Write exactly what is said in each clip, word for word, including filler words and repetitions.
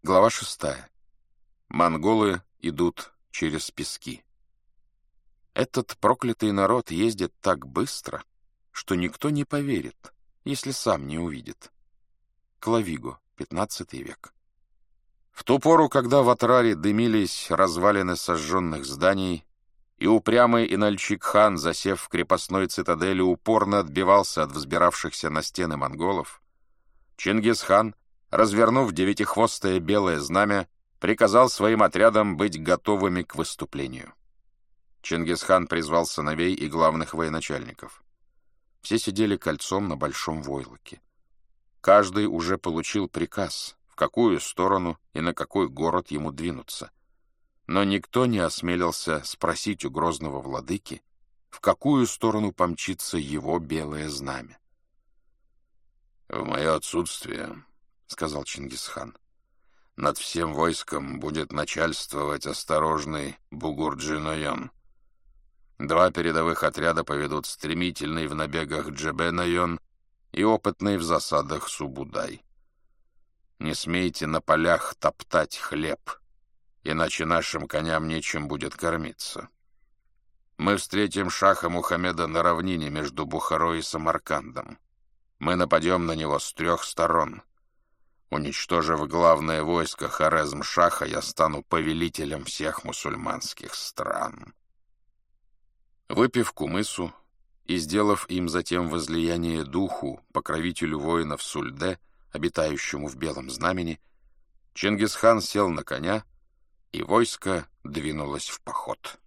Глава шестая. Монголы идут через пески. Этот проклятый народ ездит так быстро, что никто не поверит, если сам не увидит. Клавиго, пятнадцатый век. В ту пору, когда в Атраре дымились развалины сожженных зданий, и упрямый Инальчик-хан, засев в крепостной цитадели, упорно отбивался от взбиравшихся на стены монголов, Чингисхан, развернув девятихвостое белое знамя, приказал своим отрядам быть готовыми к выступлению. Чингисхан призвал сыновей и главных военачальников. Все сидели кольцом на большом войлоке. Каждый уже получил приказ, в какую сторону и на какой город ему двинуться. Но никто не осмелился спросить у грозного владыки, в какую сторону помчится его белое знамя. «В мое отсутствие, — сказал Чингисхан, — над всем войском будет начальствовать осторожный Бугурджи-Нойон. Два передовых отряда поведут стремительный в набегах Джебе-Нойон и опытный в засадах Субудай. Не смейте на полях топтать хлеб, иначе нашим коням нечем будет кормиться. Мы встретим шаха Мухаммеда на равнине между Бухарой и Самаркандом. Мы нападем на него с трех сторон. Уничтожив главное войско Хорезм-Шаха, я стану повелителем всех мусульманских стран». Выпив кумысу и сделав им затем возлияние духу, покровителю воинов Сульде, обитающему в белом знамени, Чингисхан сел на коня, и войско двинулось в поход.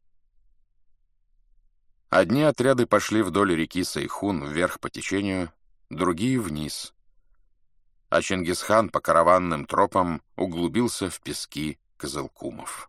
Одни отряды пошли вдоль реки Сайхун вверх по течению, другие — вниз, а Чингисхан по караванным тропам углубился в пески Кызылкумов.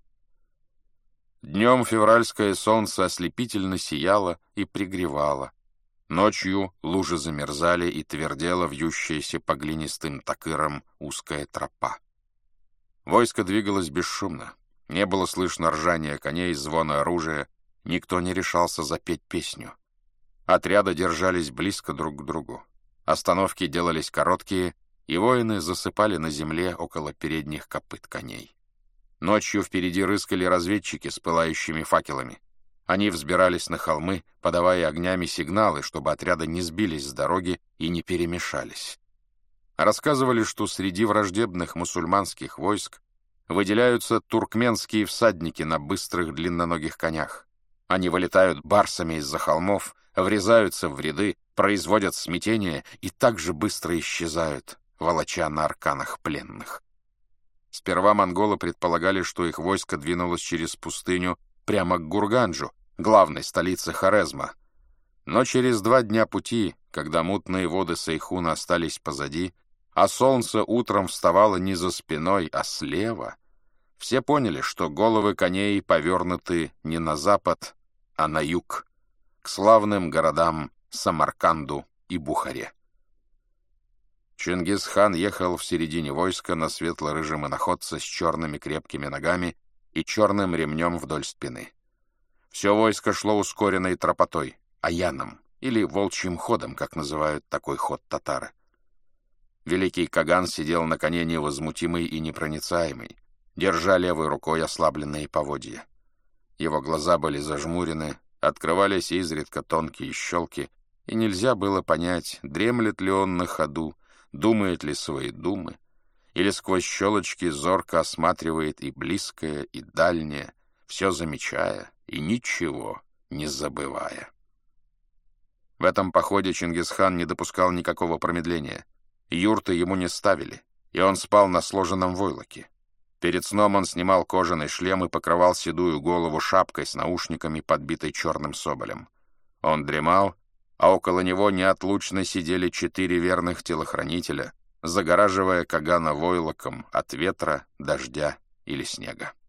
Днем февральское солнце ослепительно сияло и пригревало. Ночью лужи замерзали и твердела вьющаяся по глинистым такырам узкая тропа. Войско двигалось бесшумно. Не было слышно ржания коней, звона оружия. Никто не решался запеть песню. Отряды держались близко друг к другу. Остановки делались короткие, и воины засыпали на земле около передних копыт коней. Ночью впереди рыскали разведчики с пылающими факелами. Они взбирались на холмы, подавая огнями сигналы, чтобы отряды не сбились с дороги и не перемешались. Рассказывали, что среди враждебных мусульманских войск выделяются туркменские всадники на быстрых длинноногих конях. Они вылетают барсами из-за холмов, врезаются в ряды, производят смятение и так же быстро исчезают, волоча на арканах пленных. Сперва монголы предполагали, что их войско двинулось через пустыню прямо к Гурганджу, главной столице Хорезма. Но через два дня пути, когда мутные воды Сайхуна остались позади, а солнце утром вставало не за спиной, а слева, все поняли, что головы коней повернуты не на запад, а на юг, к славным городам Самарканду и Бухаре. Чингисхан ехал в середине войска на светло-рыжем иноходце с черными крепкими ногами и черным ремнем вдоль спины. Все войско шло ускоренной тропотой, аяном, или волчьим ходом, как называют такой ход татары. Великий Каган сидел на коне невозмутимый и непроницаемый, держа левой рукой ослабленные поводья. Его глаза были зажмурены, открывались изредка тонкие щелки, и нельзя было понять, дремлет ли он на ходу, думает ли свои думы, или сквозь щелочки зорко осматривает и близкое, и дальнее, все замечая и ничего не забывая. В этом походе Чингисхан не допускал никакого промедления. Юрты ему не ставили, и он спал на сложенном войлоке. Перед сном он снимал кожаный шлем и покрывал седую голову шапкой с наушниками, подбитой черным соболем. Он дремал, а около него неотлучно сидели четыре верных телохранителя, загораживая Кагана войлоком от ветра, дождя или снега.